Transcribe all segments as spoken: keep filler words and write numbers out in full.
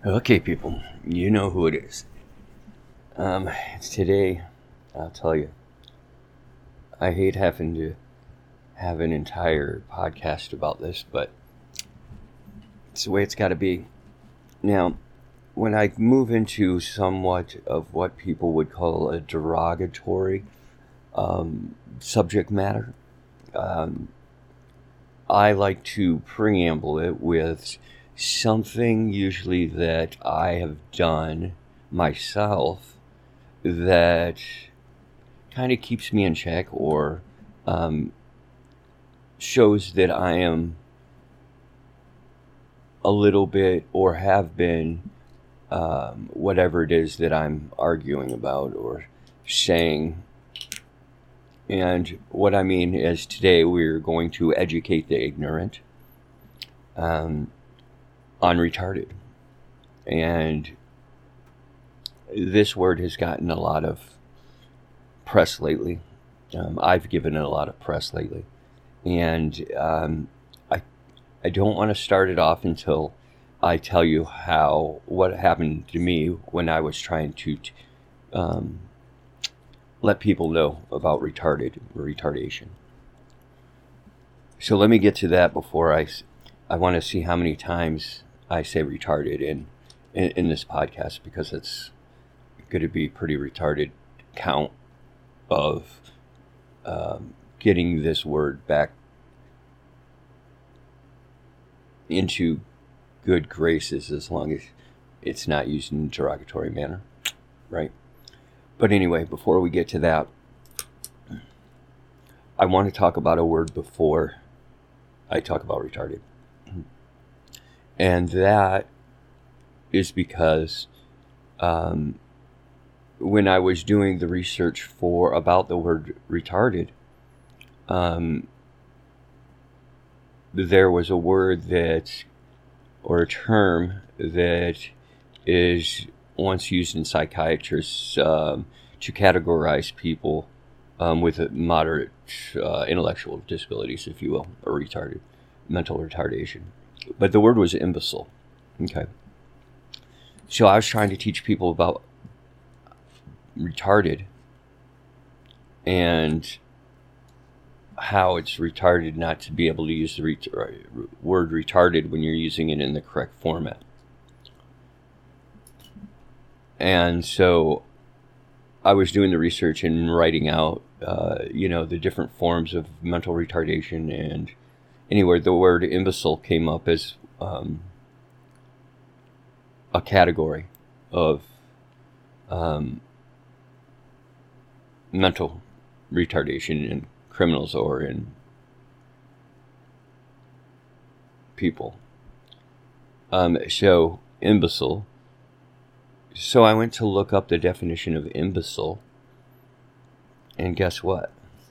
Okay, people, you know who it is. Um, today, I'll tell you, I hate having to have an entire podcast about this, but it's the way it's got to be. Now, when I move into somewhat of what people would call a derogatory um, subject matter, um, I like to preamble it with something usually that I have done myself that kind of keeps me in check or um, shows that I am a little bit or have been um, whatever it is that I'm arguing about or saying. And what I mean is today we're going to educate the ignorant um, on retarded. And this word has gotten a lot of press lately. Um, I've given it a lot of press lately. And um, I, I don't want to start it off until I tell you how, what happened to me when I was trying to um, let people know about retarded or retardation. So let me get to that before I, I want to see how many times I say retarded in, in, in this podcast, because it's going to be pretty retarded count of um, getting this word back into good graces, as long as it's not used in a derogatory manner, right? But anyway, before we get to that, I want to talk about a word before I talk about retarded. And that is because um, when I was doing the research for about the word retarded, um, there was a word that, or a term that is once used in psychiatrists um, to categorize people um, with moderate uh, intellectual disabilities, if you will, or retarded, mental retardation. But the word was imbecile. Okay. So I was trying to teach people about retarded and how it's retarded not to be able to use the ret- word retarded when you're using it in the correct format. And so I was doing the research and writing out, uh, you know, the different forms of mental retardation. And anyway, the word imbecile came up as um, a category of um, mental retardation in criminals or in people. Um, so, imbecile. So I went to look up the definition of imbecile, and guess what?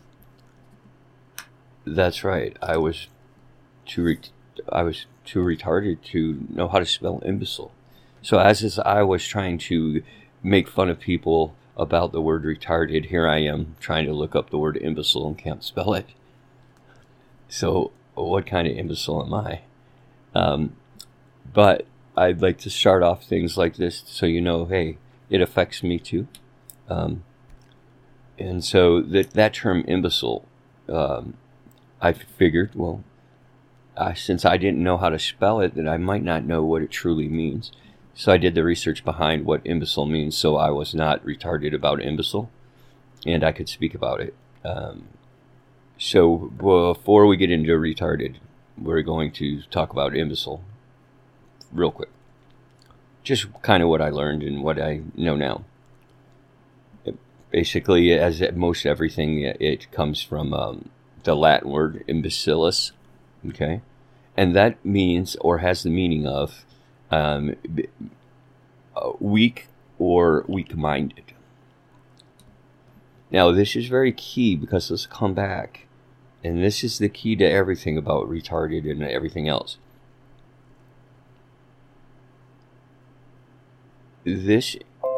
That's right. I was too re- I was too retarded to know how to spell imbecile. So as as I was trying to make fun of people about the word retarded, here I am trying to look up the word imbecile and can't spell it. So what kind of imbecile am I? Um, but I'd like to start off things like this so you know, hey, it affects me too. Um, and so that that term imbecile, um, I figured, well, uh, since I didn't know how to spell it, that I might not know what it truly means. So I did the research behind what imbecile means, so I was not retarded about imbecile, and I could speak about it. Um, so before we get into retarded, we're going to talk about imbecile real quick. Just kind of what I learned and what I know now. It, basically, as most everything, it comes from um, the Latin word imbecillus, okay? And that means, or has the meaning of, um, weak or weak-minded. Now, this is very key because let's come back. And this is the key to everything about retarded and everything else. This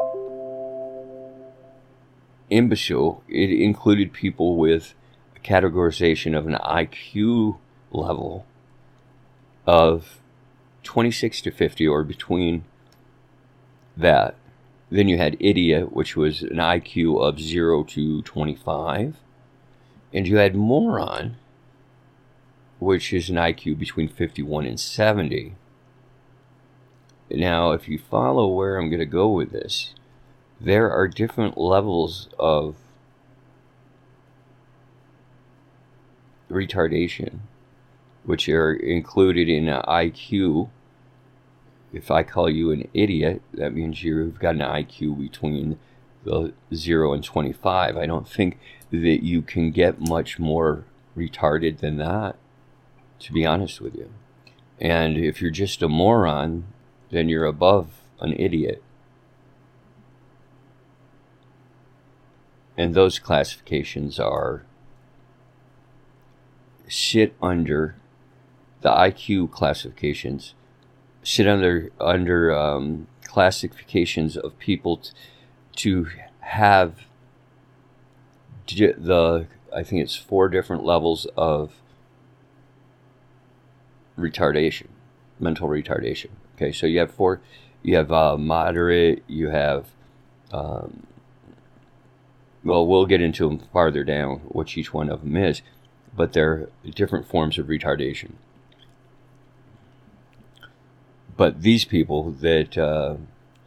imbecile, it included people with a categorization of an I Q level of twenty-six to fifty, or between that. Then you had idiot, which was an I Q of zero to twenty-five. And you had moron, which is an I Q between fifty-one and seventy. Now, if you follow where I'm going to go with this, there are different levels of retardation, which are included in an I Q. If I call you an idiot, that means you've got an I Q between the zero and twenty-five. I don't think that you can get much more retarded than that, to be honest with you. And if you're just a moron, then you're above an idiot. And those classifications are sit under the I Q classifications, sit under under um, classifications of people t- to have d- the I think it's four different levels of retardation, mental retardation. Okay, so you have four, you have uh, moderate, you have, um, well, we'll get into them farther down, which each one of them is, but they're different forms of retardation. But these people that uh,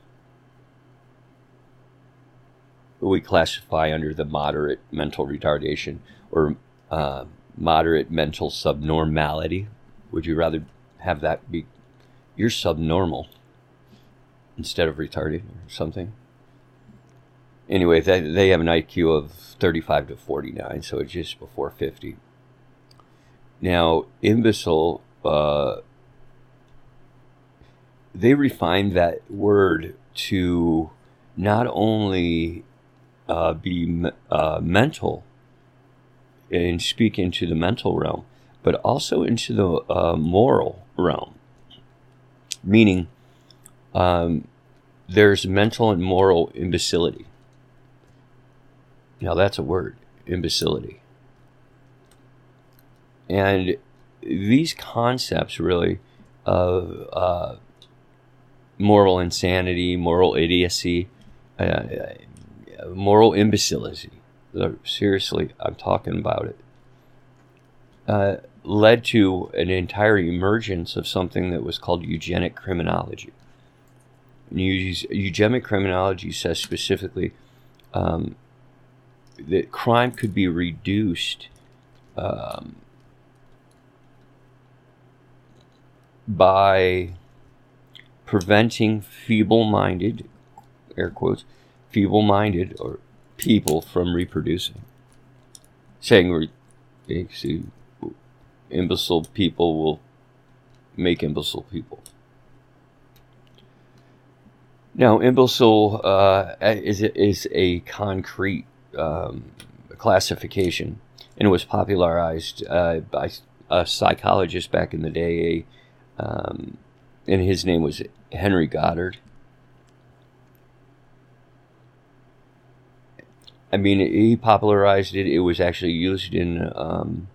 we classify under the moderate mental retardation or uh, moderate mental subnormality, would you rather have that be, you're subnormal instead of retarded or something? Anyway, they, they have an I Q of thirty-five to forty-nine, so it's just before fifty. Now, imbecile, uh, they refined that word to not only uh, be uh, mental and speak into the mental realm, but also into the uh, moral realm. Meaning, um, there's mental and moral imbecility. Now, that's a word, imbecility. And these concepts really of uh, moral insanity, moral idiocy, uh, moral imbecility, seriously, I'm talking about it, uh, led to an entire emergence of something that was called eugenic criminology. And eugenic criminology says specifically um, that crime could be reduced um, by preventing feeble-minded, air quotes, feeble-minded or people from reproducing. Saying, see, imbecile people will make imbecile people. Now, imbecile uh, is is a concrete um, classification, and it was popularized uh, by a psychologist back in the day, um, and his name was Henry Goddard. I mean, he popularized it. It was actually used in um,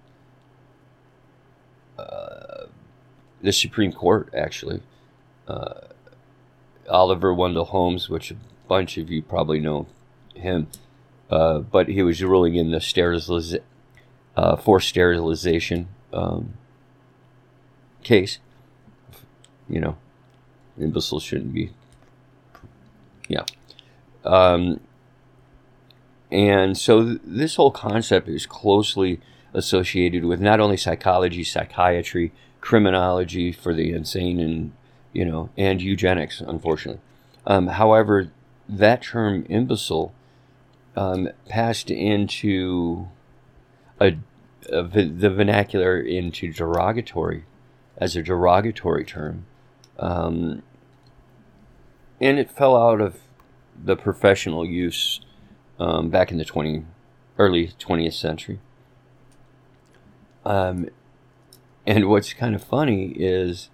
uh, the Supreme Court, actually. Uh, Oliver Wendell Holmes, which a bunch of you probably know him, uh, but he was ruling in the steriliz- uh, forced sterilization um, case. You know, imbeciles shouldn't be. Yeah. Um, and so th- this whole concept is closely associated with not only psychology, psychiatry, criminology for the insane, and you know, and eugenics, unfortunately. Um, however, that term imbecile um, passed into a, a, the vernacular into derogatory, as a derogatory term. Um, and it fell out of the professional use um, back in the twenty, early twentieth century. Um, and what's kind of funny is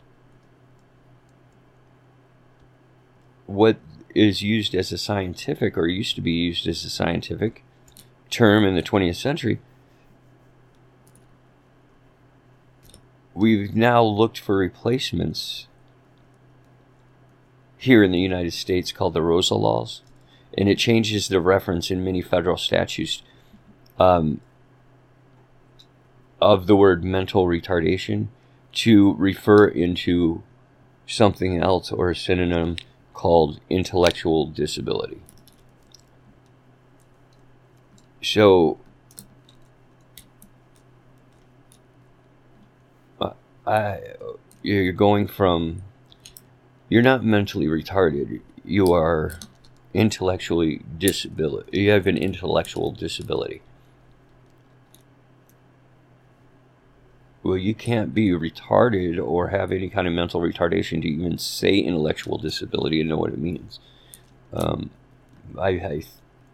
what is used as a scientific, or used to be used as a scientific term in the twentieth century, we've now looked for replacements here in the United States called the Rosa Laws, and it changes the reference in many federal statutes um, of the word mental retardation to refer into something else or a synonym called intellectual disability. So, uh, I, you're going from, you're not mentally retarded, you are intellectually disability. You have an intellectual disability. Well, you can't be retarded or have any kind of mental retardation to even say intellectual disability and know what it means. Um, I, I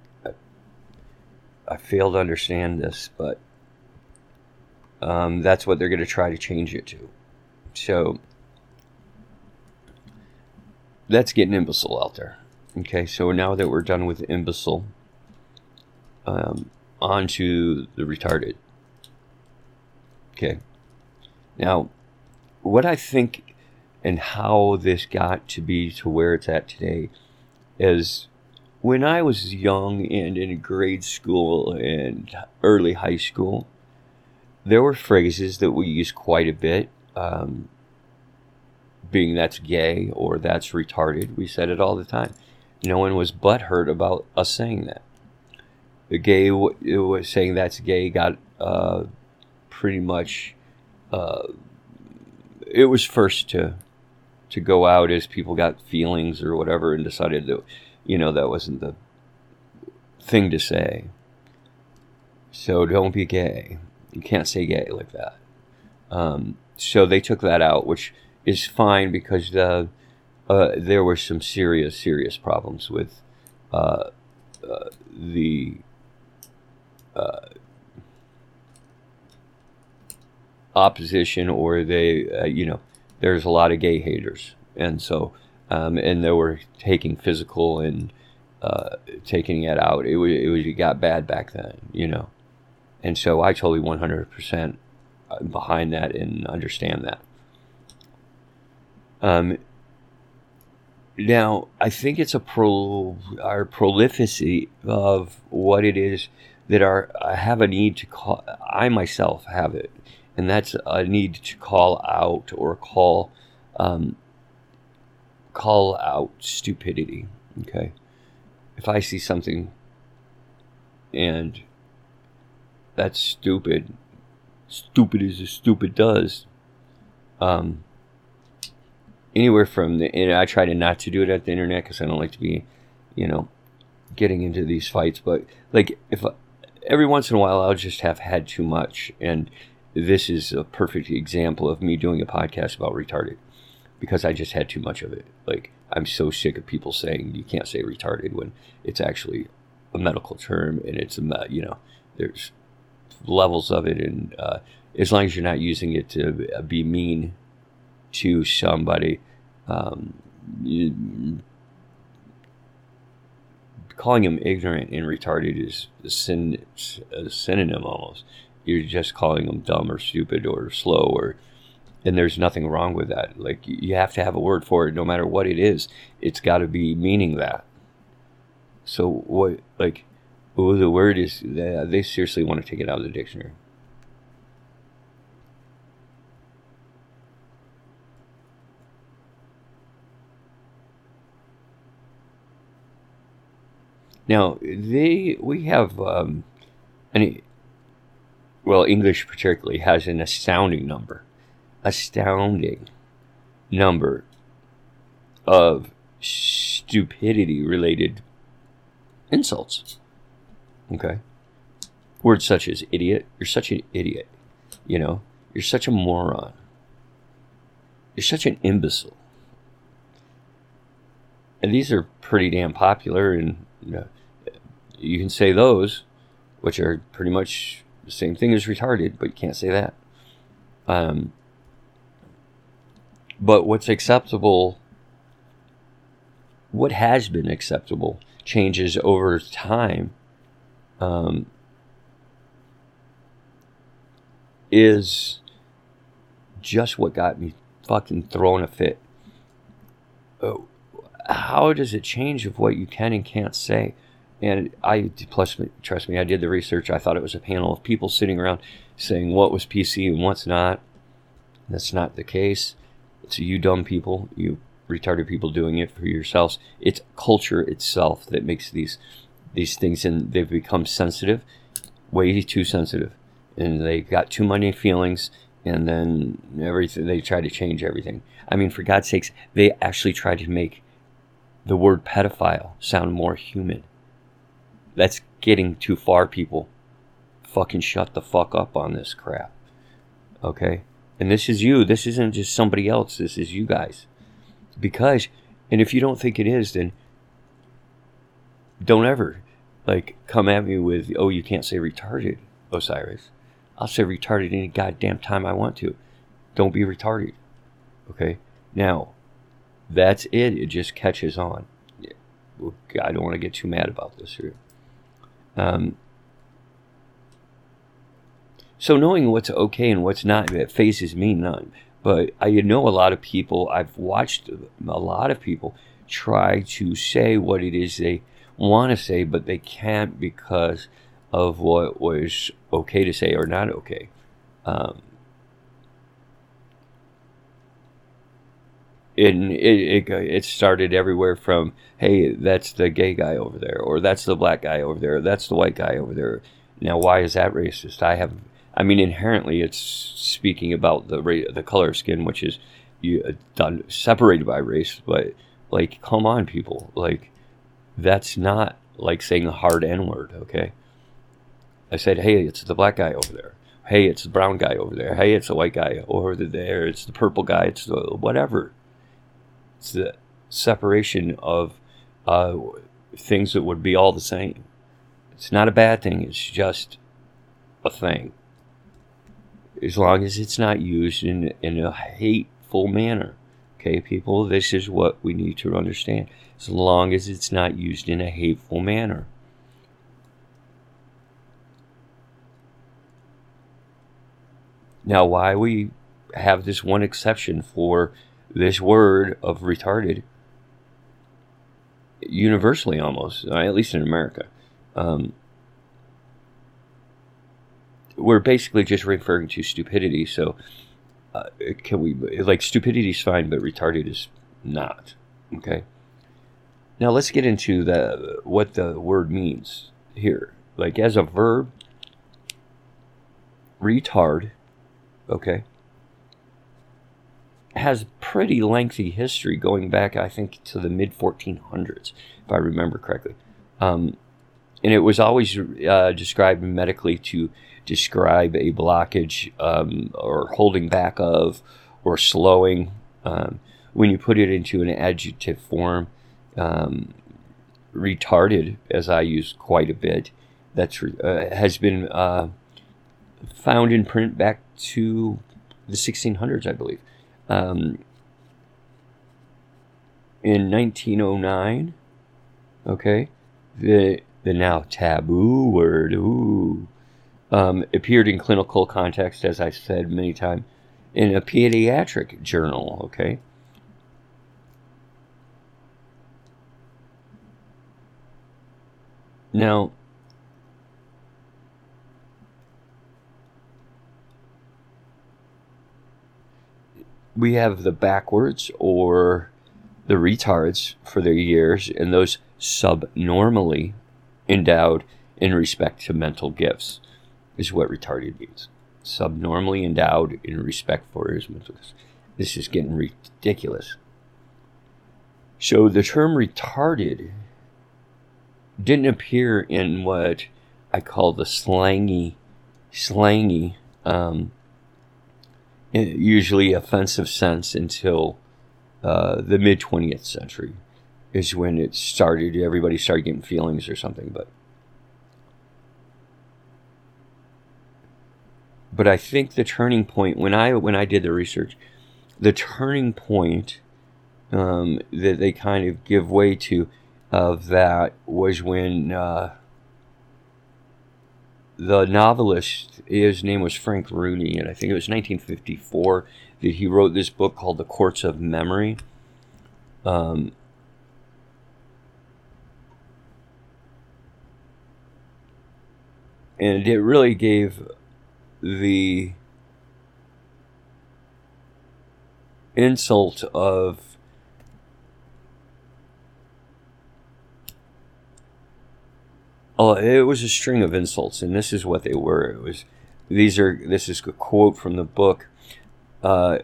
I fail to understand this, but um, that's what they're going to try to change it to. So that's getting imbecile out there. Okay, so now that we're done with imbecile, um, on to the retarded. Okay. Now, what I think and how this got to be to where it's at today is when I was young and in grade school and early high school, there were phrases that we used quite a bit, um, being that's gay or that's retarded. We said it all the time. No one was butthurt about us saying that. The gay it was saying that's gay got uh, pretty much. Uh, it was first to to go out as people got feelings or whatever and decided that, you know, that wasn't the thing to say. So don't be gay. You can't say gay like that. Um, so they took that out, which is fine because the, uh, there were some serious, serious problems with uh, uh, the uh, opposition, or they, uh, you know, there's a lot of gay haters. And so, um, and they were taking physical and uh, taking it out. It was, it was, it got bad back then, you know. And so I totally one hundred percent behind that and understand that. Um, now, I think it's a pro, our prolificity of what it is that our, I have a need to call, I myself have it, and that's a need to call out or call, um, call out stupidity, okay? If I see something and that's stupid, stupid as a stupid does, um, anywhere from the, and I try to not to do it at the internet because I don't like to be, you know, getting into these fights, but like if every once in a while I'll just have had too much, and this is a perfect example of me doing a podcast about retarded because I just had too much of it. Like, I'm so sick of people saying you can't say retarded when it's actually a medical term, and it's a, you know, there's levels of it, and uh, as long as you're not using it to be mean to somebody, um, you, calling them ignorant and retarded is a, syn- a synonym almost. You're just calling them dumb or stupid or slow, or, and there's nothing wrong with that. Like, you have to have a word for it, no matter what it is. It's got to be meaning that. So what, like, oh, the word is, they seriously want to take it out of the dictionary. Now, they, we have, um, any, well, English particularly has an astounding number, astounding number of stupidity-related insults. Okay? Words such as idiot. You're such an idiot. You know? You're such a moron. You're such an imbecile. And these are pretty damn popular, and you know, you can say those, which are pretty much the same thing as retarded, but you can't say that. Um, but what's acceptable, what has been acceptable, changes over time, um, is just what got me fucking throwing a fit. Oh, how does it change of what you can and can't say? And I, plus, trust me, I did the research. I thought it was a panel of people sitting around saying what was P C and what's not. That's not the case. It's you dumb people, you retarded people doing it for yourselves. It's culture itself that makes these these things, and they've become sensitive, way too sensitive, and they got too many feelings, and then everything, they try to change everything. I mean, for God's sakes, they actually tried to make the word pedophile sound more human. That's getting too far, people. Fucking shut the fuck up on this crap. Okay? And this is you. This isn't just somebody else. This is you guys. Because, and if you don't think it is, then don't ever, like, come at me with, oh, you can't say retarded, Osiris. I'll say retarded any goddamn time I want to. Don't be retarded. Okay? Now, that's it. It just catches on. I don't want to get too mad about this here. Um, so knowing what's okay and what's not, it phases me none. But I know a lot of people, I've watched a lot of people try to say what it is they want to say, but they can't because of what was okay to say or not okay. Um, and it, it, it started everywhere from, hey, that's the gay guy over there, or that's the black guy over there, or that's the white guy over there. Now, why is that racist? I have... I mean, inherently, it's speaking about the ra- the color of skin, which is you uh, done separated by race. But like, come on, people! Like, that's not like saying a hard N word. Okay, I said, hey, it's the black guy over there. Hey, it's the brown guy over there. Hey, it's the white guy over there. It's the purple guy. It's the whatever. It's the separation of uh, things that would be all the same. It's not a bad thing. It's just a thing. As long as it's not used in, in a hateful manner. Okay, people, this is what we need to understand. As long as it's not used in a hateful manner. Now, why we have this one exception for this word of retarded, universally almost, at least in America, um, we're basically just referring to stupidity. So, uh, can we, like, stupidity is fine, but retarded is not. Okay. Now let's get into the what the word means here. Like, as a verb, retard, okay, has pretty lengthy history going back, I think, to the mid fourteen hundreds, if I remember correctly. Um, and it was always uh, described medically to describe a blockage um, or holding back of or slowing. Um, when you put it into an adjective form, um, retarded, as I use quite a bit, that's uh, has been uh, found in print back to the sixteen hundreds, I believe. Um, in nineteen oh nine, okay, the the now taboo word, ooh, um, appeared in clinical context, as I said many times, in a pediatric journal, okay. Now, we have the backwards or the retards for their years, and those subnormally endowed in respect to mental gifts is what retarded means. Subnormally endowed in respect for his mental gifts. This is getting ridiculous. So the term retarded didn't appear in what I call the slangy, slangy, um, usually offensive sense until uh, the mid twentieth century is when it started. Everybody started getting feelings or something, but but I think the turning point when I when I did the research, the turning point um, that they kind of give way to of that was when uh, the novelist, his name was Frank Rooney, and I think it was nineteen fifty-four that he wrote this book called The Courts of Memory. Um, And it really gave the insult of oh, it was a string of insults, and this is what they were. It was these are this is a quote from the book. Uh,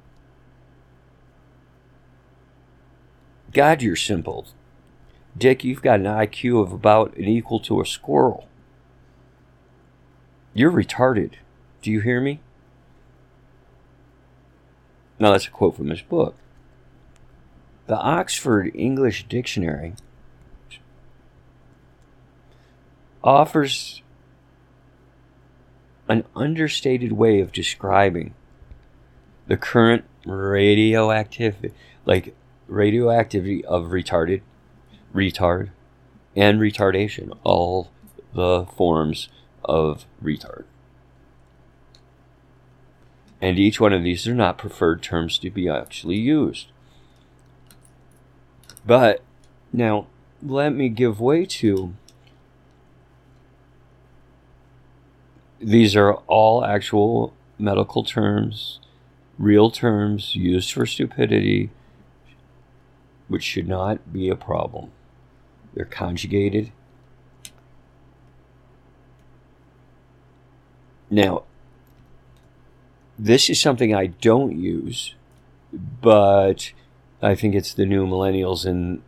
God, you're simple. Dick, you've got an I Q of about an equal to a squirrel. You're retarded. Do you hear me? Now, that's a quote from his book. The Oxford English Dictionary offers an understated way of describing the current radioactivity, like radioactivity of retarded, retard, and retardation, all the forms of retard. And each one of these are not preferred terms to be actually used. But now, let me give way to these are all actual medical terms, real terms used for stupidity, which should not be a problem. They're conjugated. Now, this is something I don't use, but I think it's the new millennials. And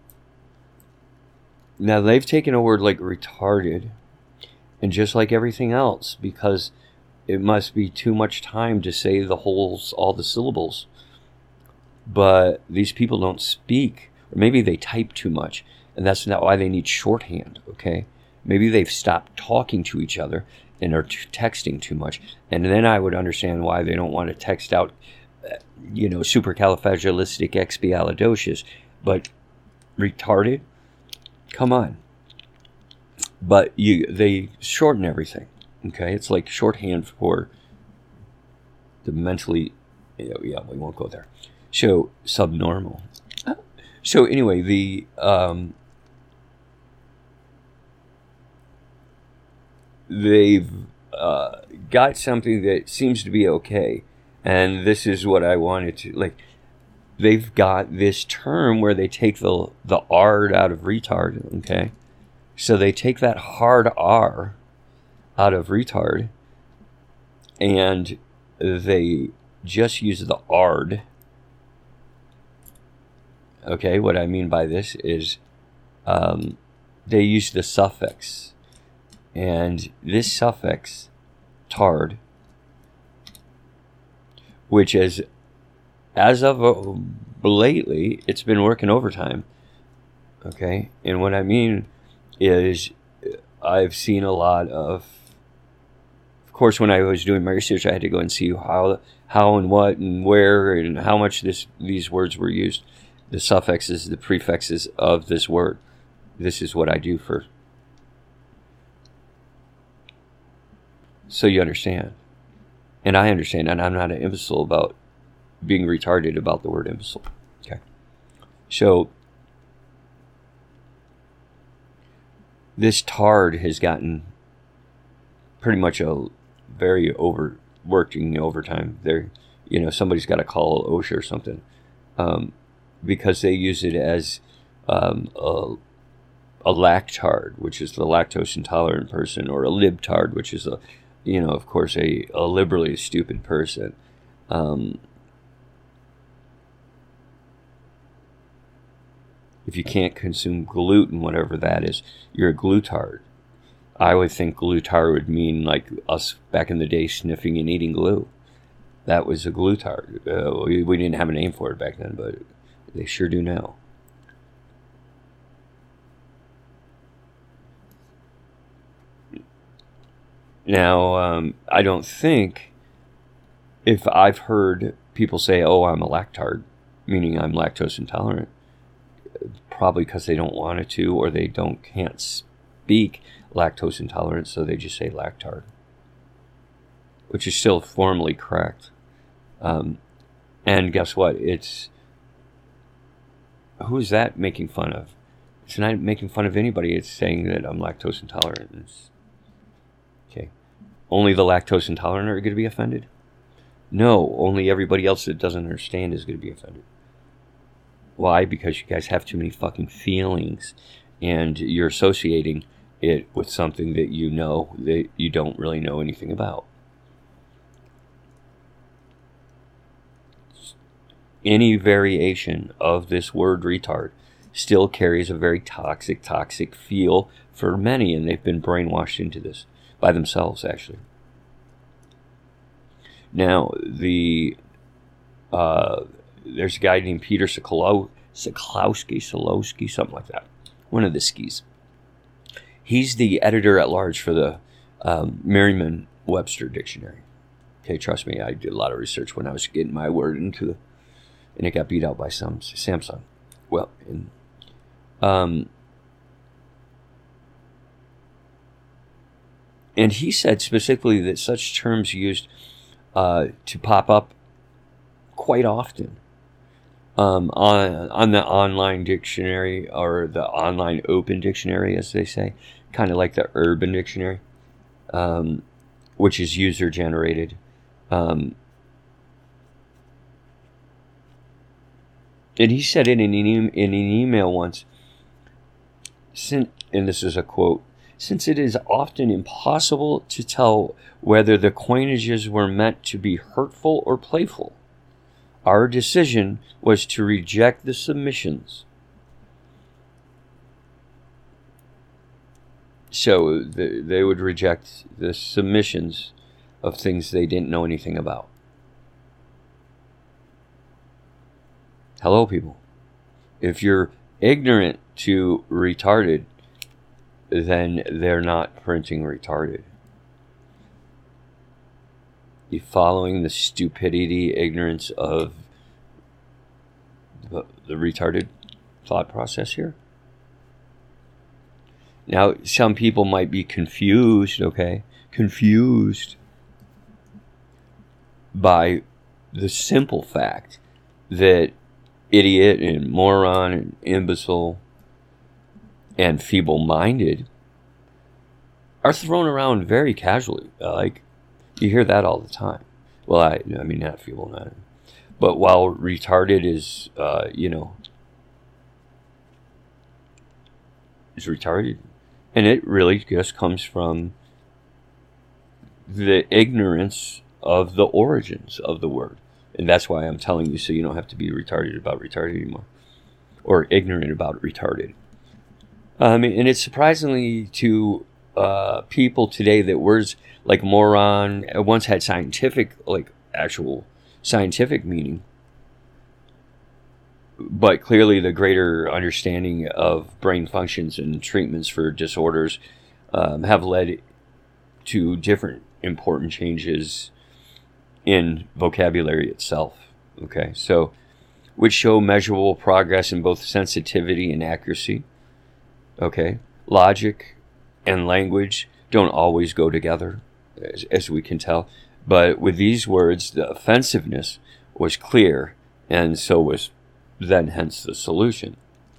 now they've taken a word like retarded, and just like everything else, because it must be too much time to say the whole, all the syllables. But these people don't speak, or maybe they type too much, and that's not why they need shorthand, okay? Maybe they've stopped talking to each other and are t- texting too much. And then I would understand why they don't want to text out, you know, supercalifragilisticexpialidocious. But retarded? Come on. But you, they shorten everything, okay? It's like shorthand for the mentally, yeah, yeah we won't go there. So, subnormal. So anyway, the um, they've uh, got something that seems to be okay, and this is what I wanted to like. They've got this term where they take the the R out of retard, okay? So they take that hard R out of retard, and they just use the ard. Okay, what I mean by this is um, they use the suffix. And this suffix, tard, which is, as of uh, lately, it's been working overtime. Okay, and what I mean is I've seen a lot of, of course, when I was doing my research, I had to go and see how, how and what and where and how much this these words were used. The suffixes, the prefixes of this word. This is what I do for. So you understand. And I understand, and I'm not an imbecile about being retarded about the word imbecile. Okay. So this tard has gotten pretty much a very overworked in the overtime. There, you know, somebody's got to call OSHA or something. Um, because they use it as um, a, a lactard, which is the lactose intolerant person, or a libtard, which is a, you know, of course, a, a liberally stupid person. Um, if you can't consume gluten, whatever that is, you're a glutard. I would think glutard would mean like us back in the day sniffing and eating glue. That was a glutard. Uh, we, we didn't have a name for it back then, but they sure do now. Now, um, I don't think, if I've heard people say, oh, I'm a lactard, meaning I'm lactose intolerant, probably because they don't want it to, or they don't can't speak lactose intolerant, so they just say lactard, which is still formally correct. Um, and guess what? It's, who is that making fun of? It's not making fun of anybody. It's saying that I'm lactose intolerant. It's, only the lactose intolerant are going to be offended? No, only everybody else that doesn't understand is going to be offended. Why? Because you guys have too many fucking feelings, and you're associating it with something that you know that you don't really know anything about. Any variation of this word retard still carries a very toxic, toxic feel for many, and they've been brainwashed into this by themselves, actually. Now, the uh, there's a guy named Peter Sokolowski, Solowski, something like that. One of the skis. He's the editor at large for the um, Merriam-Webster dictionary. Okay, trust me, I did a lot of research when I was getting my word into the, and it got beat out by some Samsung. Well, in, um, and he said specifically that such terms used uh, to pop up quite often um, on on the online dictionary, or the online open dictionary, as they say, kind of like the Urban Dictionary, um, which is user generated. Um, and he said in an, e- in an email once, since, and this is a quote, "Since it is often impossible to tell whether the coinages were meant to be hurtful or playful, our decision was to reject the submissions." So the, they would reject the submissions of things they didn't know anything about. Hello, people. If you're ignorant to retarded, then they're not printing retarded. You're following the stupidity, ignorance of the, the retarded thought process here. Now, some people might be confused, okay? Confused by the simple fact that idiot and moron and imbecile and feeble-minded are thrown around very casually. Like, you hear that all the time. Well, I, I mean, not feeble-minded. But while retarded is, uh, you know, is retarded. And it really just comes from the ignorance of the origins of the word. And that's why I'm telling you, so you don't have to be retarded about retarded anymore. Or ignorant about retarded. Um, and it's surprisingly to uh, people today that words like moron once had scientific, like actual scientific meaning. But clearly the greater understanding of brain functions and treatments for disorders um, have led to different important changes in vocabulary itself. Okay, so which show measurable progress in both sensitivity and accuracy. Okay, logic and language don't always go together, as, as we can tell. But with these words, the offensiveness was clear, and so was then hence the solution.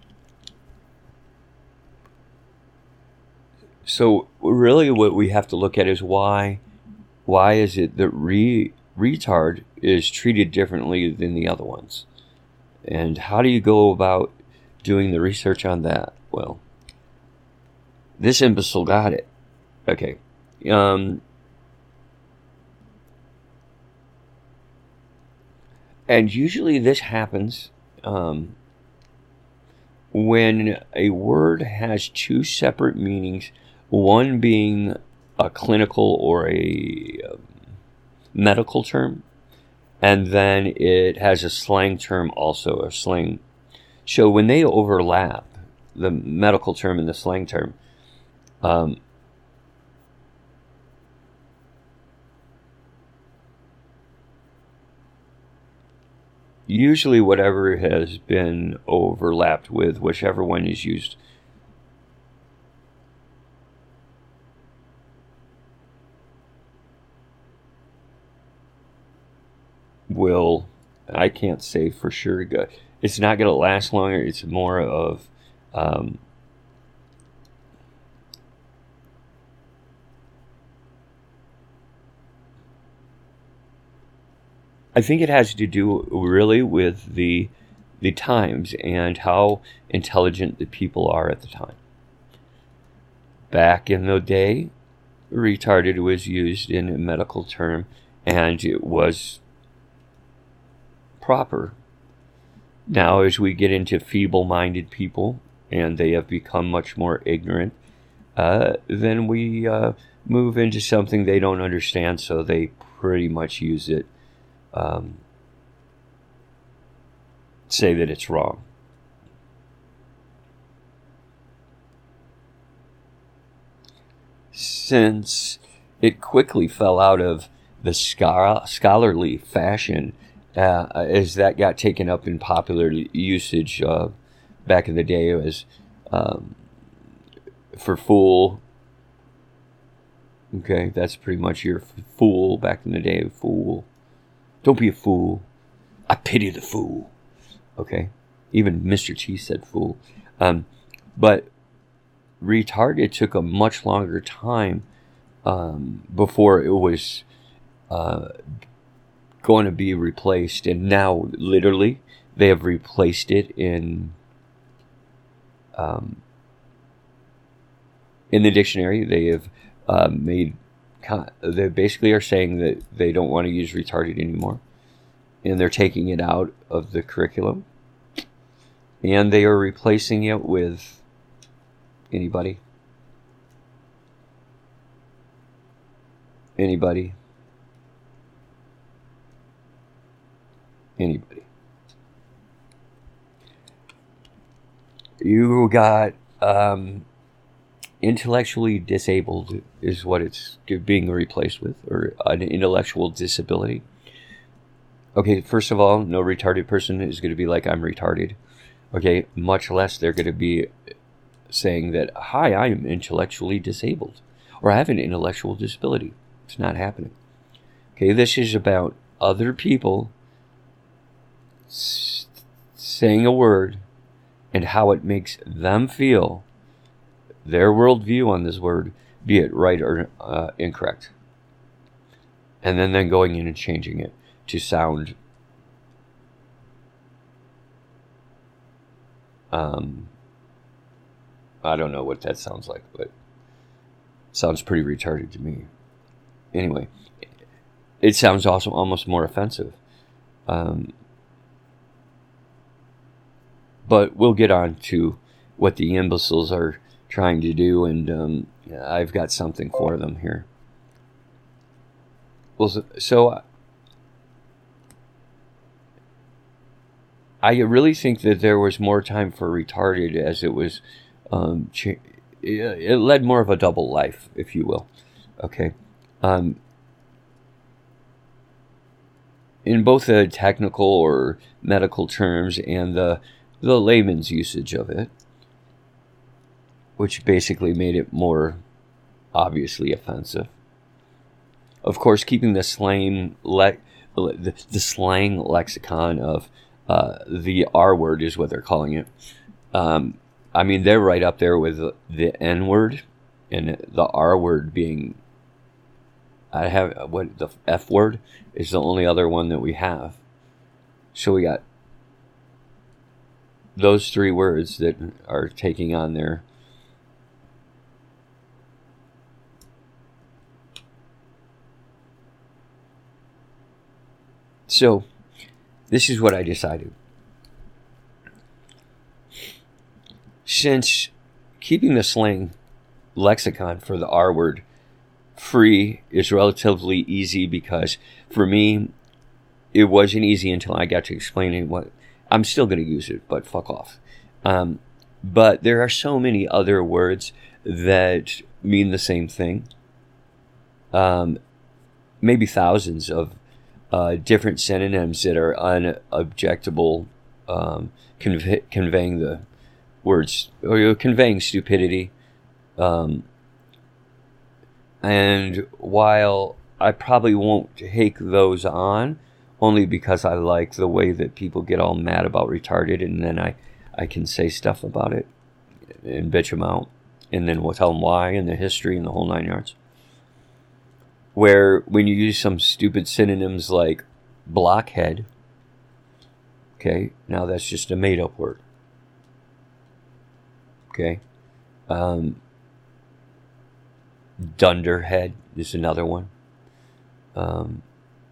So really what we have to look at is why why is it that re, retard is treated differently than the other ones? And how do you go about doing the research on that? Well, this imbecile got it. Okay. Um, and usually this happens Um, when a word has two separate meanings, one being a clinical or a um, medical term, and then it has a slang term also, a slang. So when they overlap, the medical term and the slang term, um, usually whatever has been overlapped with whichever one is used will, I can't say for sure, it's not going to last longer. It's more of um, I think it has to do really with the the times and how intelligent the people are at the time. Back in the day, retarded was used in a medical term, and it was proper. Now, as we get into feeble-minded people, and they have become much more ignorant, uh, then we uh, move into something they don't understand, so they pretty much use it, um, say that it's wrong. Since it quickly fell out of the scholarly fashion uh, as that got taken up in popular usage uh, back in the day, it was um, for fool. Okay, that's pretty much your fool back in the day. Fool. Don't be a fool. I pity the fool. Okay, even Mister Cheese said fool. Um, but retarded took a much longer time um, before it was uh, going to be replaced, and now literally they have replaced it in um, in the dictionary. They have uh, made they basically are saying that they don't want to use retarded anymore, and they're taking it out of the curriculum, and they are replacing it with anybody. Anybody. Anybody. You got um, intellectually disabled is what it's being replaced with, or an intellectual disability. Okay, first of all, no retarded person is going to be like, I'm retarded. Okay, much less they're going to be saying that, hi, I am intellectually disabled, or I have an intellectual disability. It's not happening. Okay, this is about other people s- saying a word and how it makes them feel, their worldview on this word, be it right or uh, incorrect. And then, then going in and changing it to sound um, I don't know what that sounds like, but it sounds pretty retarded to me. Anyway, it sounds also almost more offensive. Um, but we'll get on to what the imbeciles are trying to do, and um, I've got something for them here. Well, so, so I really think that there was more time for retarded, as it was Um, it led more of a double life, if you will. Okay. Um, in both the technical or medical terms and the the layman's usage of it, which basically made it more obviously offensive. Of course, keeping the slang le- the, the slang lexicon of uh, the R word is what they're calling it. Um, I mean, they're right up there with the N word and the R word being, I have, what, the F word is the only other one that we have. So we got those three words that are taking on their So, this is what I decided. Since keeping the slang lexicon for the R word free is relatively easy, because for me, it wasn't easy until I got to explaining what, I'm still going to use it, but fuck off. Um, but there are so many other words that mean the same thing. Um, maybe thousands of uh, different synonyms that are unobjectable, um, conve- conveying the words, or conveying stupidity. Um, and while I probably won't take those on, only because I like the way that people get all mad about retarded, and then I, I can say stuff about it and bitch them out, and then we'll tell them why, and the history, and the whole nine yards. Where when you use some stupid synonyms like blockhead. Okay, now that's just a made-up word. Okay, um, dunderhead is another one. Um,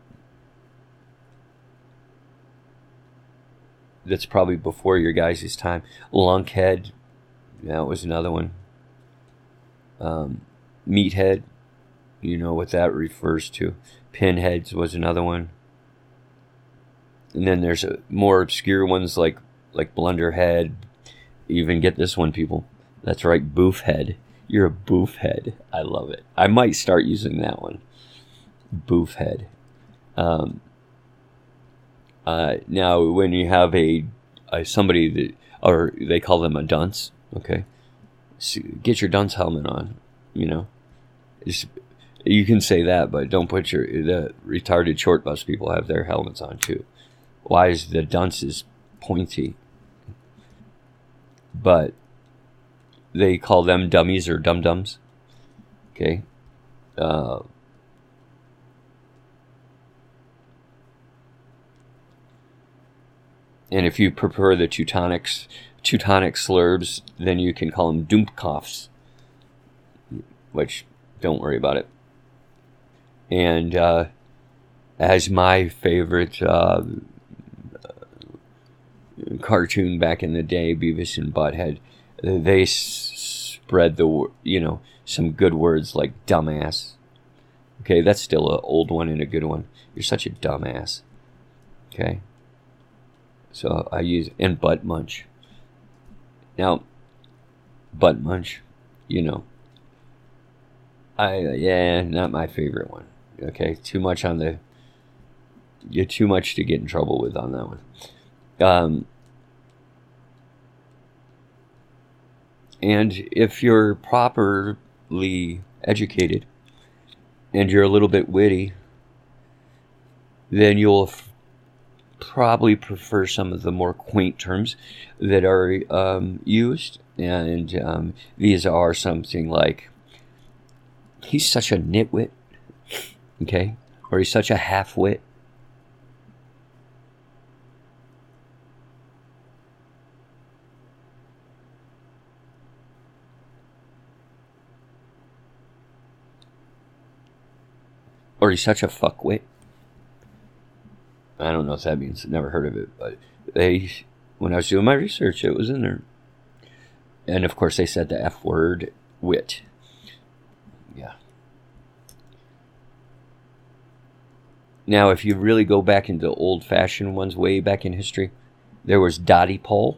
that's probably before your guys' time. Lunkhead, that was another one. Um, meathead, you know what that refers to. Pinheads was another one. And then there's a, more obscure ones like like blunderhead. Even get this one, people. That's right, boofhead. You're a boofhead. I love it. I might start using that one. Boofhead. Um, uh, now, when you have a, a somebody that, or they call them a dunce, okay, so get your dunce helmet on. You know, it's, you can say that, but don't put your the retarded short bus people have their helmets on too. Why is the dunces pointy? But they call them dummies or dum-dums. Okay. Uh, and if you prefer the Teutonics, Teutonic slurs, then you can call them Dummkopfs, which, don't worry about it. And uh, as my favorite uh, cartoon back in the day, Beavis and Butthead, they s- spread the, you know, some good words like dumbass. Okay, that's still an old one and a good one. You're such a dumbass. Okay. So I use, and butt munch. Now, butt munch, you know, I, yeah, not my favorite one. Okay, too much on the, you're too much to get in trouble with on that one. Um, and if you're properly educated and you're a little bit witty, then you'll f- probably prefer some of the more quaint terms that are um, used. And um, these are something like, he's such a nitwit, okay? Or he's such a half-wit. Or he's such a fuckwit. I don't know what that means. Never heard of it. But they, when I was doing my research, it was in there. And of course, they said the F word, wit. Yeah. Now, if you really go back into old-fashioned ones way back in history, there was Dottie Pole.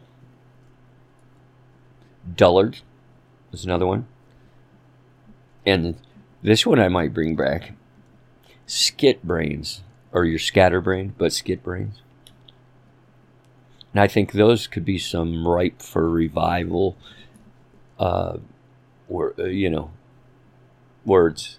Dullard was another one. And this one I might bring back. Skit brains, or your scatterbrain, but skit brains. And I think those could be some ripe for revival, uh, or uh, you know, words.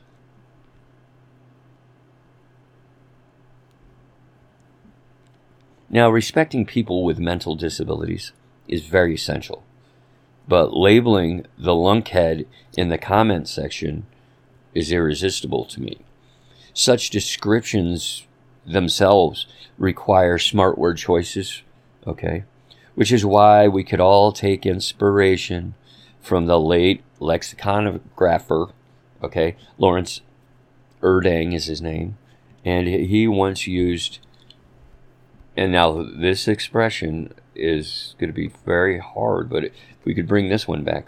Now, respecting people with mental disabilities is very essential, but labeling the lunkhead in the comment section is irresistible to me. Such descriptions themselves require smart word choices, okay? Which is why we could all take inspiration from the late lexicographer, okay? Lawrence Erdang is his name. And he once used, and now this expression is going to be very hard, but if we could bring this one back.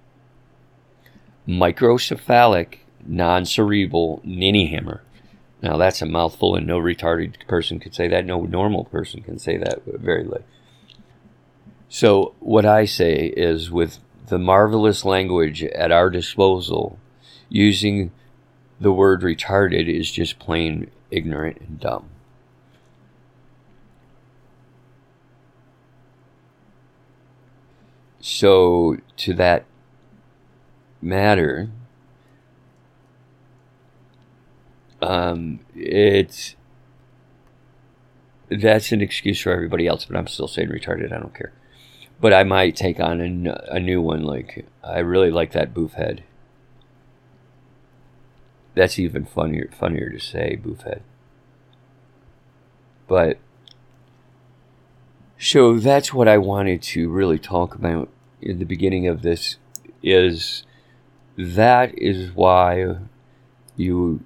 Microcephalic, non-cerebral ninny hammer. Now, that's a mouthful, and no retarded person could say that. No normal person can say that very late. So what I say is, with the marvelous language at our disposal, using the word retarded is just plain ignorant and dumb. So, to that matter, Um, it's, that's an excuse for everybody else, but I'm still saying retarded. I don't care. But I might take on a, a new one. Like, I really like that boofhead. That's even funnier, funnier to say, boofhead. But so that's what I wanted to really talk about in the beginning of this, is that is why you,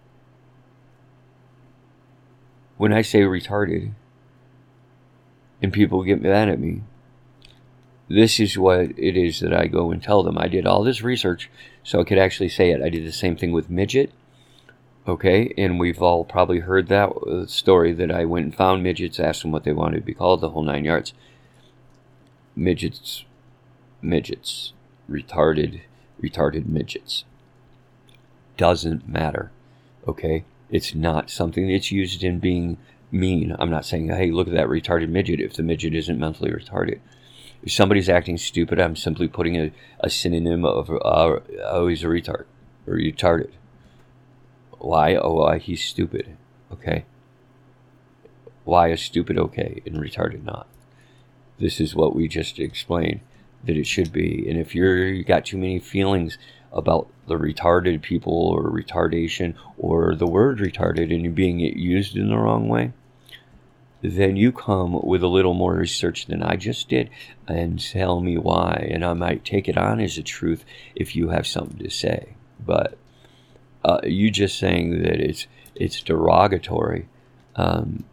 when I say retarded and people get mad at me, this is what it is that I go and tell them. I did all this research so I could actually say it. I did the same thing with midget. Okay, and we've all probably heard that story that I went and found midgets, asked them what they wanted to be called, the whole nine yards. Midgets, midgets, retarded, retarded midgets. Doesn't matter, okay? It's not something that's used in being mean. I'm not saying, hey, look at that retarded midget if the midget isn't mentally retarded. If somebody's acting stupid, I'm simply putting a, a synonym of, uh, oh, he's a retard, or retarded. Why? Oh, why he's stupid. Okay. Why is stupid okay and retarded not? This is what we just explained that it should be. And if you're you got too many feelings about the retarded people or retardation or the word retarded and you being used in the wrong way, then you come with a little more research than I just did and tell me why. And I might take it on as a truth if you have something to say. But Uh, you just saying that it's it's derogatory. Um,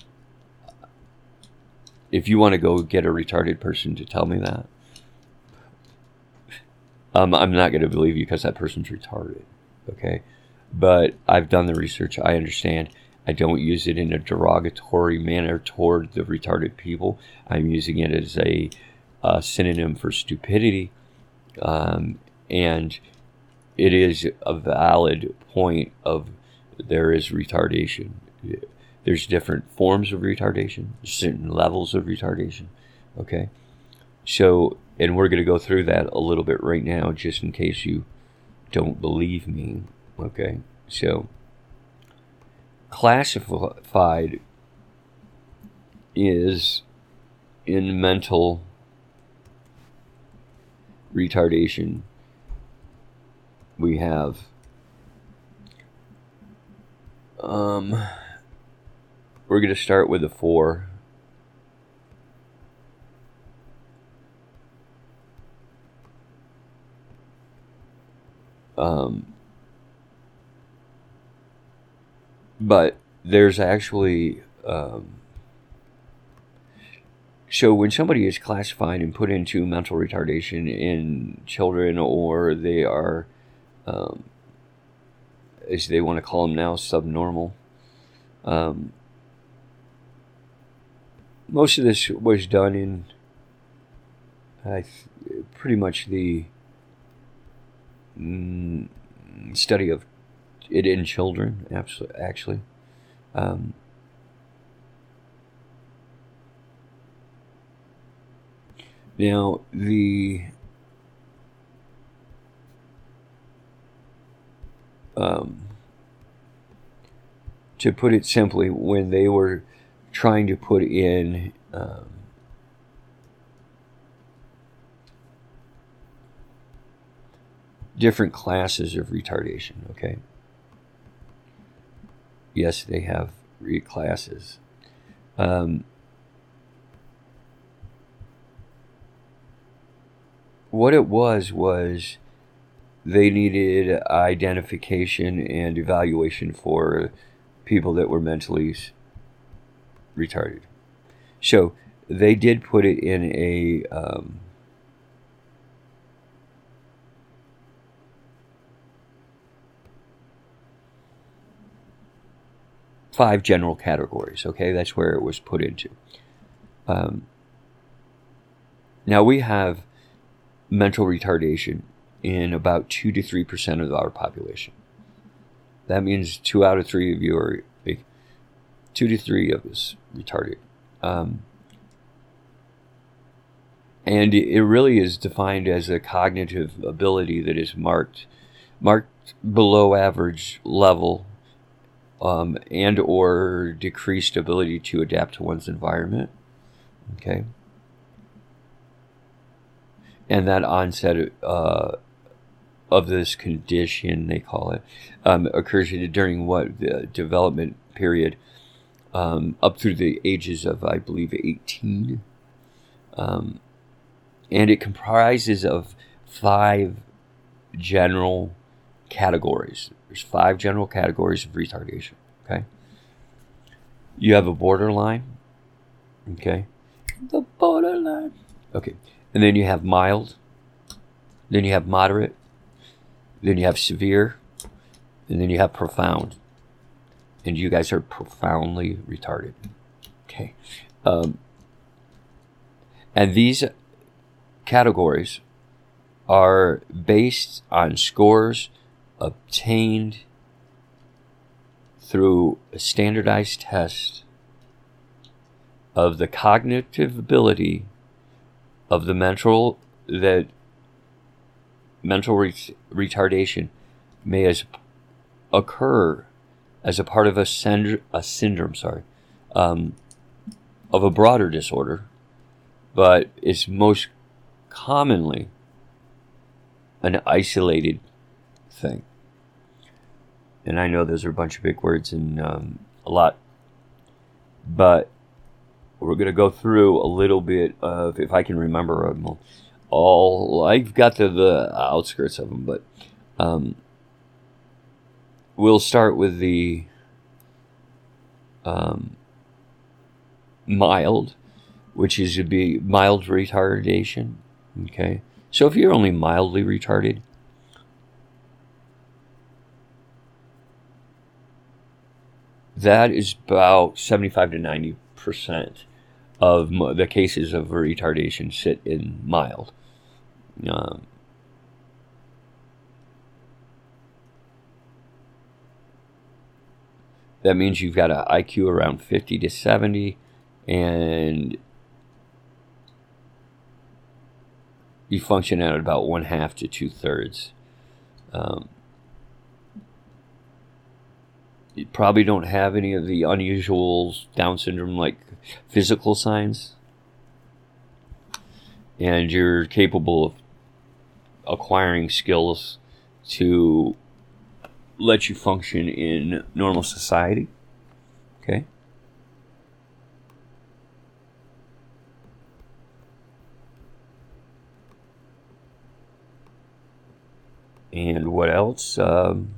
if you want to go get a retarded person to tell me that, um, I'm not going to believe you because that person's retarded. Okay, but I've done the research. I understand. I don't use it in a derogatory manner toward the retarded people. I'm using it as a, a synonym for stupidity, um, and it is a valid point of there is retardation. There's different forms of retardation, certain levels of retardation. Okay. So, and we're going to go through that a little bit right now, just in case you don't believe me. Okay. So, classified is in mental retardation. We have um, we're going to start with a four. Um, but there's actually um, so when somebody is classified and put into mental retardation in children, or they are Um, as they want to call them now, subnormal. Um, most of this was done in uh, pretty much the mm, study of it in children, actually. Um, now, the Um, to put it simply, when they were trying to put in um, different classes of retardation, okay? Yes, they have re-classes. Um, what it was was they needed identification and evaluation for people that were mentally retarded. So they did put it in a um, five general categories. Okay, that's where it was put into. Um, now we have mental retardation in about two to three percent of our population. That means two out of three of you are, like, two to three of us retarded. Um, and it really is defined as a cognitive ability that is marked, marked below average level, um, and or decreased ability to adapt to one's environment. Okay. And that onset uh, of this condition, they call it, um, occurs during what the development period um, up through the ages of, I believe, eighteen. Um, and it comprises of five general categories. There's five general categories of retardation, okay? You have a borderline, okay? The borderline. Okay. And then you have mild. Then you have moderate. Then you have severe. And then you have profound. And you guys are profoundly retarded. Okay. Um, and these categories are based on scores obtained through a standardized test of the cognitive ability of the mental that mental re- retardation may as occur as a part of a, synd- a syndrome, sorry, um, of a broader disorder, but is most commonly an isolated thing. And I know those are a bunch of big words and um, a lot, but we're going to go through a little bit of, if I can remember them all, I've got the, the outskirts of them, but um, we'll start with the um, mild, which is to be mild retardation, okay? So if you're only mildly retarded, that is about seventy-five to ninety percent of the cases of retardation sit in mild. Um, that means you've got an I Q around fifty to seventy, and you function at about one half to two thirds. Um, you probably don't have any of the unusual Down syndrome like physical signs, and you're capable of acquiring skills to let you function in normal society. Okay. And what else? Um,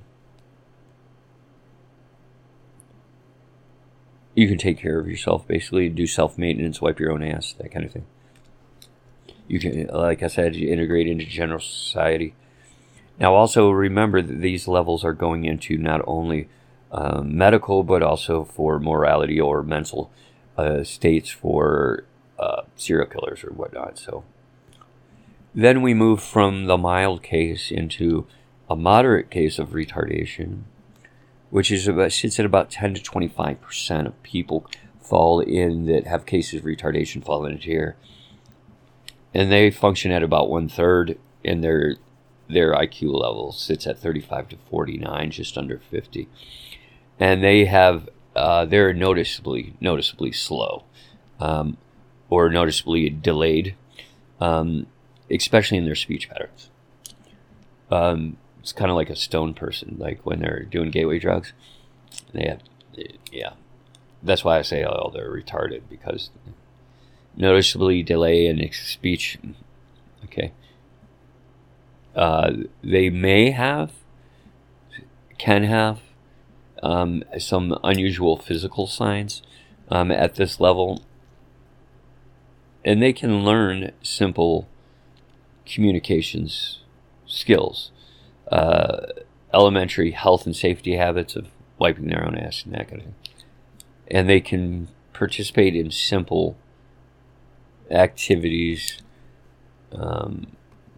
you can take care of yourself, basically, do self-maintenance, wipe your own ass, that kind of thing. You can, like I said, you integrate into general society. Now, also remember that these levels are going into not only um, medical, but also for morality or mental uh, states for uh, serial killers or whatnot. So then we move from the mild case into a moderate case of retardation, which is about, sits at about ten to twenty-five percent of people fall in that have cases of retardation fall into here. And they function at about one third, and their their I Q level sits at thirty-five to forty-nine, just under fifty. And they have uh, they're noticeably noticeably slow, um, or noticeably delayed, um, especially in their speech patterns. Um, it's kind of like a stone person, like when they're doing gateway drugs. They have, yeah, that's why I say, oh, they're retarded, because noticeably delay in speech. Okay. Uh, they may have, can have um, some unusual physical signs um, at this level. And they can learn simple communications skills, uh, elementary health and safety habits of wiping their own ass and that kind of thing. And they can participate in simple activities, um,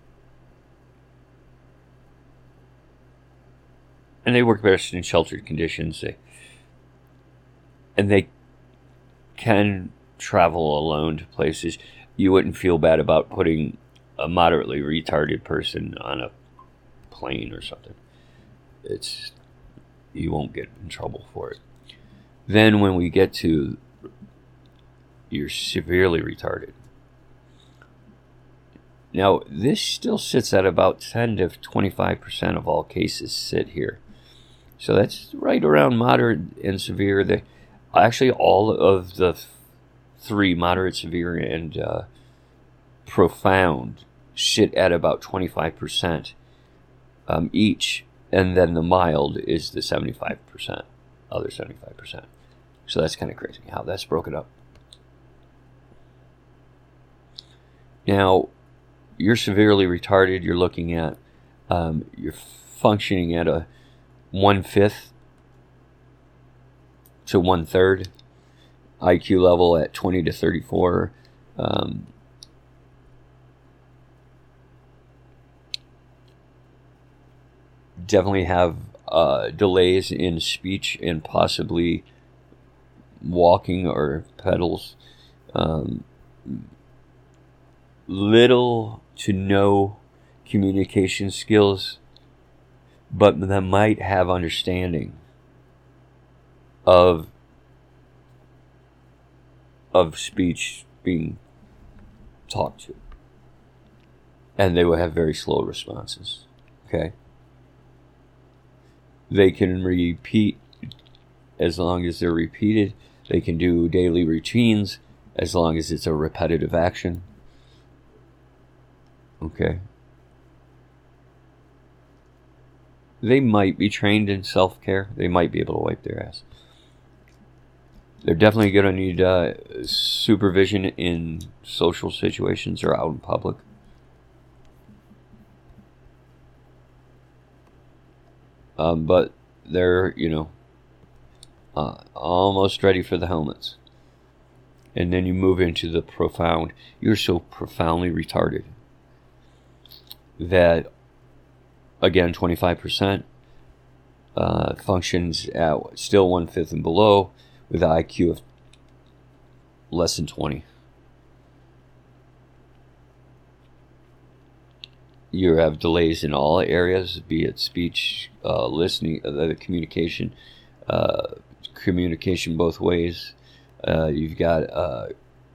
and they work best in sheltered conditions. They, and they can travel alone to places. You wouldn't feel bad about putting a moderately retarded person on a plane or something. It's, you won't get in trouble for it. Then when we get to you're severely retarded. Now, this still sits at about ten to twenty-five percent of all cases sit here. So that's right around moderate and severe. They, Actually, all of the th- three, moderate, severe, and uh, profound, sit at about twenty-five percent um, each, and then the mild is the seventy-five percent, other seventy-five percent. So that's kind of crazy how that's broken up. Now, you're severely retarded. You're looking at, um, you're functioning at a one-fifth to one-third I Q level at twenty to thirty-four. Um, definitely have uh, delays in speech and possibly walking or pedals. Um, little to no communication skills, but that might have understanding of of speech being talked to, and they will have very slow responses. Okay, they can repeat as long as they're repeated. They can do daily routines as long as it's a repetitive action. Okay. They might be trained in self-care. They might be able to wipe their ass. They're definitely going to need uh, supervision in social situations or out in public. Um, but they're, you know, uh, almost ready for the helmets. And then you move into the profound. You're so profoundly retarded that, again, twenty-five percent uh, functions at still one-fifth and below with an I Q of less than twenty. You have delays in all areas, be it speech, uh, listening, uh, communication, uh, communication both ways. Uh, you've got uh,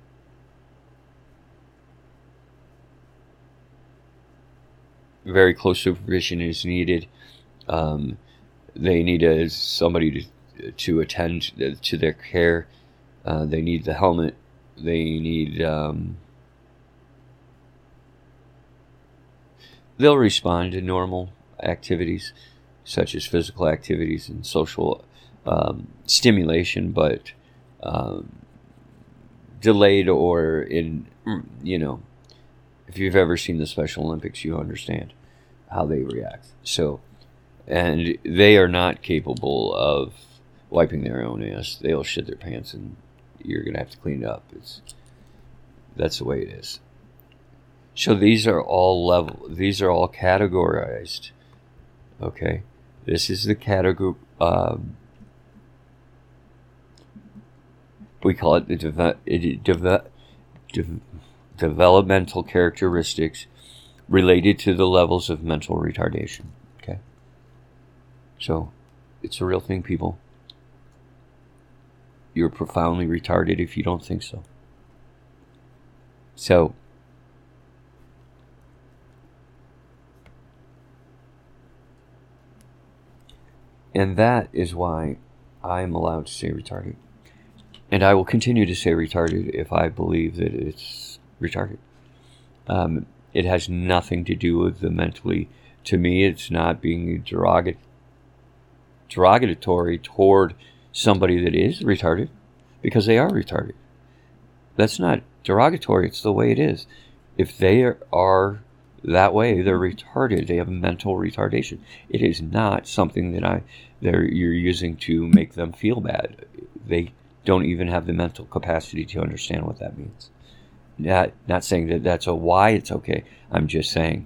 very close supervision is needed. Um, they need a, somebody to to attend to their care. Uh, they need the helmet. They need. Um, they'll respond to normal activities, such as physical activities and social um, stimulation, but um, delayed or in, you know, if you've ever seen the Special Olympics, you understand how they react. So, and they are not capable of wiping their own ass. They'll shit their pants, and you're gonna have to clean it up. It's that's the way it is. So these are all level. These are all categorized. Okay, this is the category. Um, we call it the deve- it, deve- de- developmental characteristics related to the levels of mental retardation. Okay, so it's a real thing, people. You're profoundly retarded if you don't think so. So, and that is why I'm allowed to say retarded. And I will continue to say retarded if I believe that it's retarded. Um, it has nothing to do with the mentally. To me, it's not being derogat- derogatory toward somebody that is retarded, because they are retarded. That's not derogatory. It's the way it is. If they are, are that way, they're retarded. They have mental retardation. It is not something that I they're you're using to make them feel bad. They don't even have the mental capacity to understand what that means. Not not saying that that's a why it's okay. I'm just saying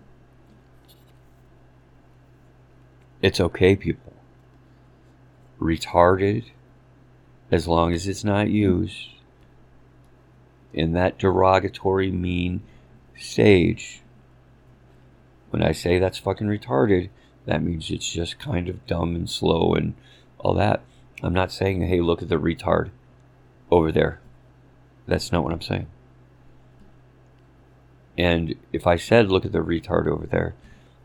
it's okay, people. Retarded, as long as it's not used in that derogatory, mean stage. When I say that's fucking retarded, that means it's just kind of dumb and slow and all that. I'm not saying, hey, look at the retard over there. That's not what I'm saying. And if I said, look at the retard over there,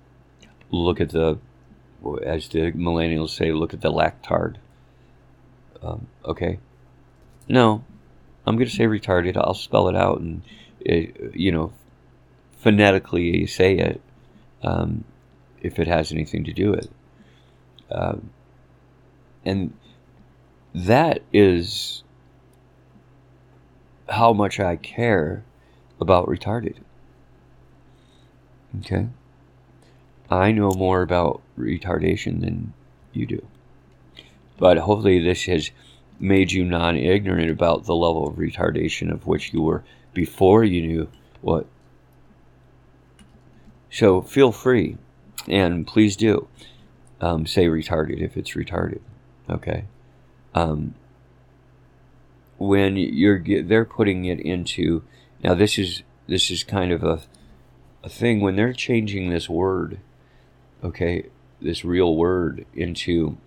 look at the, as the millennials say, look at the lactard. Um, okay. No, I'm going to say retarded. I'll spell it out and, it, you know, phonetically say it um, if it has anything to do with it. Um, and that is how much I care about retarded. Okay? I know more about retardation than you do. But hopefully this has made you non-ignorant about the level of retardation of which you were before you knew what. So feel free, and please do um, say retarded if it's retarded. Okay. Um, when you're they're putting it into now, this is this is kind of a a thing when they're changing this word, okay, this real word into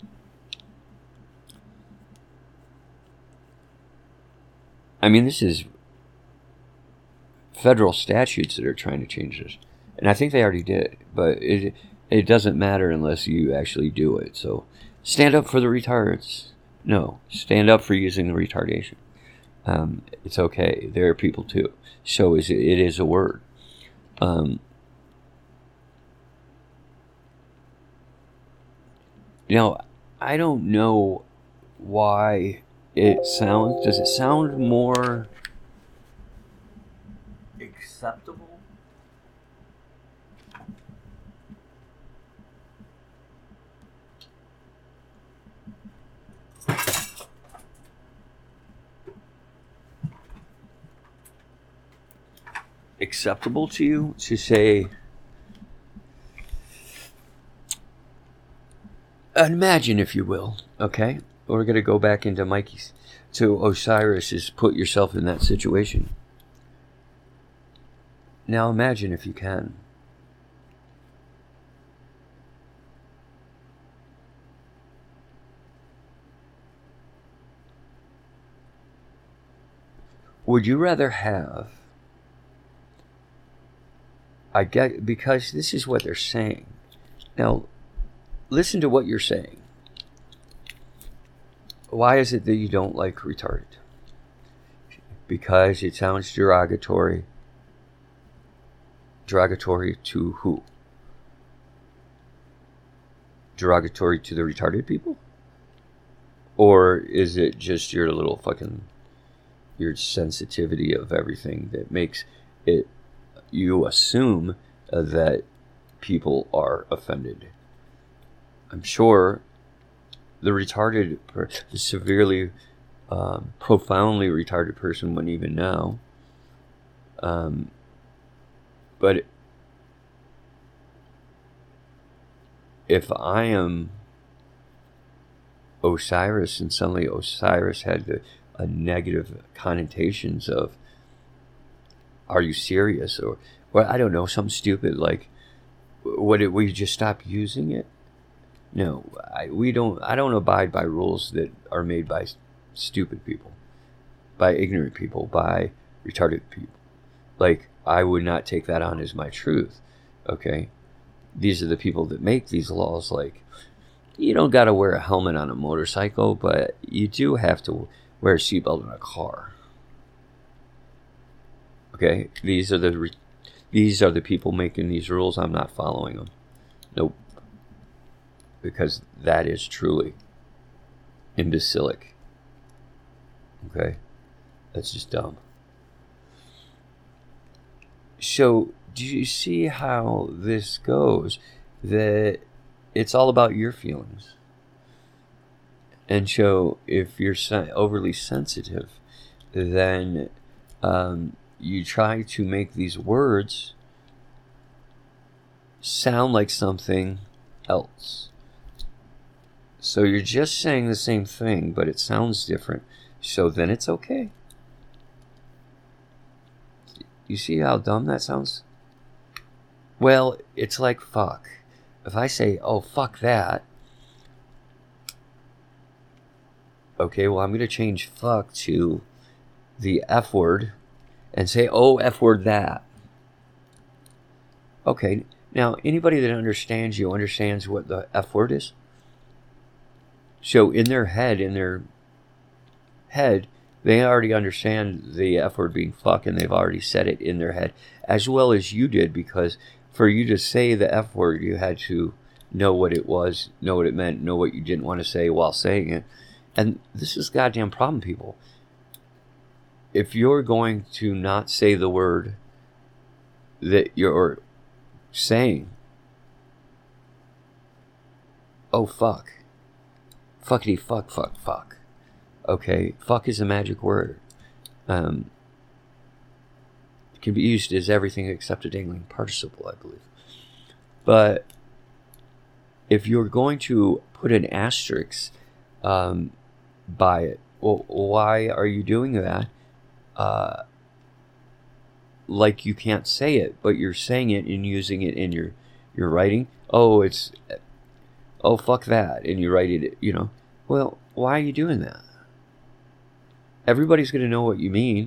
I mean, this is federal statutes that are trying to change this. And I think they already did, but it it doesn't matter unless you actually do it. So stand up for the retards. No, stand up for using the retardation. Um, it's okay. There are people too. So is it, it is a word. Um, now, I don't know why it sounds. Does it sound more acceptable? Acceptable to you to say, imagine if you will, okay? We're going to go back into Mikey's, to Osiris's put yourself in that situation. Now imagine if you can. Would you rather have, I get, because this is what they're saying. Now, listen to what you're saying. Why is it that you don't like retarded? Because it sounds derogatory. Derogatory to who? Derogatory to the retarded people? Or is it just your little fucking, your sensitivity of everything that makes it, you assume uh, that people are offended? I'm sure the retarded, the severely, um, profoundly retarded person wouldn't even know. Um, but if I am Osiris and suddenly Osiris had the, a negative connotations of, are you serious? Or, well, I don't know, something stupid like, what did we just stop using it? No, I, we don't. I don't abide by rules that are made by stupid people, by ignorant people, by retarded people. Like, I would not take that on as my truth. Okay, these are the people that make these laws. Like, you don't got to wear a helmet on a motorcycle, but you do have to wear a seatbelt in a car. Okay, these are the re- these are the people making these rules. I'm not following them. Nope. Because that is truly imbecilic. Okay? That's just dumb. So, do you see how this goes? That it's all about your feelings. And so, if you're overly sensitive, then um, you try to make these words sound like something else. So you're just saying the same thing, but it sounds different. So then it's okay. You see how dumb that sounds? Well, it's like fuck. If I say, oh, fuck that. Okay, well, I'm going to change fuck to the F word and say, oh, F word that. Okay, now anybody that understands you understands what the F word is? So in their head, in their head, they already understand the F word being fuck, and they've already said it in their head, as well as you did, because for you to say the F word, you had to know what it was, know what it meant, know what you didn't want to say while saying it. And this is a goddamn problem, people. If you're going to not say the word that you're saying, oh fuck, fuckity fuck fuck fuck, okay, fuck is a magic word. Um, it can be used as everything except a dangling participle, I believe. But if you're going to put an asterisk um, by it, well, why are you doing that? Uh, like you can't say it, but you're saying it and using it in your, your writing. Oh, it's, oh, fuck that. And you write it, you know. Well, why are you doing that? Everybody's going to know what you mean.